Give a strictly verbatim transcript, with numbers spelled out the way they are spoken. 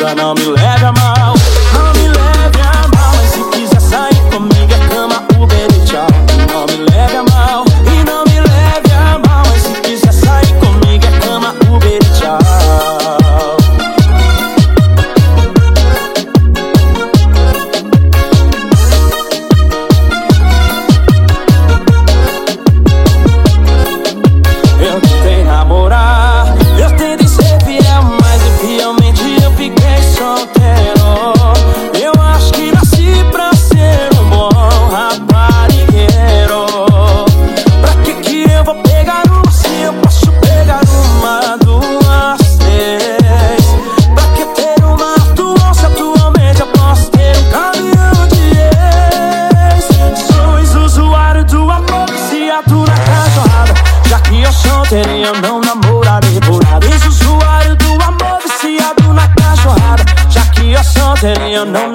cachorrada, não me leve a mal. Não me leve a mal, mas se quiser sair comigo é cama, Uber e tchau. Não me leve a mal, e não me leve a mal, mas se quiser sair comigo é cama, Uber e tchau. Eu tentei namorar, eu tentei ser fiel, mas infielmente eu fiquei solteiro. Eu acho que nasci pra ser um bom raparigueiro. Pra que que eu vou pegar uma se eu posso pegar uma, duas, três? Pra que ter uma atual se atualmente eu posso ter um caminhão de ex? Sois usuário do amor viciado na cachorrada, já que eu solteirei eu não namorarei por nada. Ex-usuário do amor viciado na cachorrada, já que eu solteirei eu não